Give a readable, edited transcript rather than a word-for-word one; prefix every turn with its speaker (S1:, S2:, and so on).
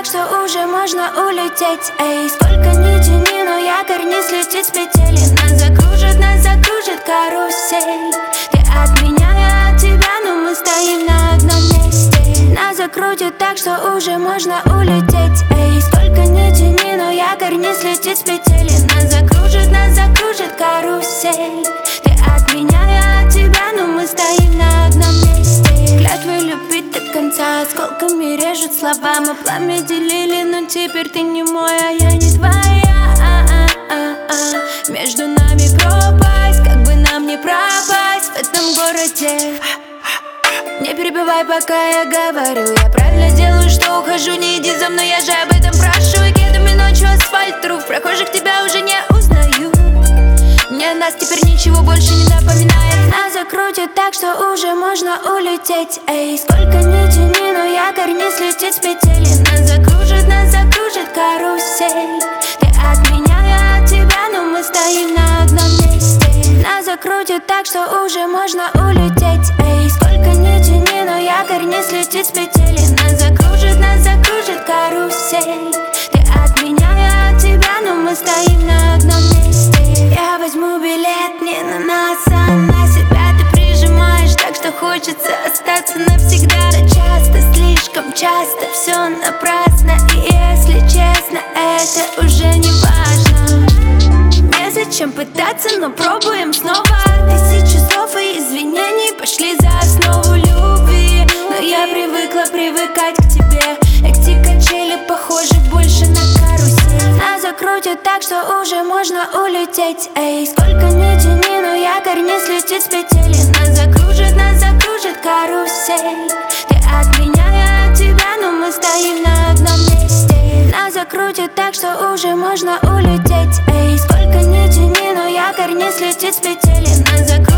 S1: так, что уже можно улететь. Эй, сколько ни тяни, но якорь не слетит с петель. Нас закружит карусель. Ты от меня, я от тебя, но мы стоим на одном месте. Нас закрутит так, что уже можно улететь. Эй, сколько ни тяни, но якорь не слетит с петель. Нас закружит карусель. Ты от меня, я от тебя, но мы стоим на одном месте. Клятвы любить до конца, осколками режут слова. Мы пламя делили, но теперь ты не мой, а я не твоя. Между нами пропасть, как бы нам не пропасть в этом городе. Не перебивай, пока я говорю. Я правильно делаю, что ухожу, не иди за мной, я же об этом прошу. И кедами ночью асфальт труп, прохожих тебя уже не узнаю. Мне нас теперь ничего больше не напоминает. Нас закрутит так, что уже можно улететь. Эй, сколько ни тяни, но якорь не слетит с петель. Нас закружит карусель. Ты от меня, я от тебя, но мы стоим на одном месте. Нас закрутит так, что уже можно улететь. Эй, сколько ни тяни, но якорь не слетит с петель. Нас закружит карусель. Ты от меня, я от тебя, но мы стоим на одном месте. Я возьму билет не на нас, а на себя ты прижимаешь так, что хочется остаться навсегда. Но часто, слишком часто все напрасно. И если честно, это уже не важно. Незачем пытаться, но пробуем снова. 1000 слов и извинений пошли за основу любви. Но я привыкла привыкать к тебе. Эти качели похожи больше на карусель. Нас закрутит так, что уже можно улететь. Эй, сколько ни тяни, но якорь не слетит с петель. Нас закружит карусель. Ты от меня, я от тебя, но мы стоим на одном месте. Нас закрутит так, что уже можно улететь. Эй, сколько ни тяни, но якорь не слетит с петель. Нас закружит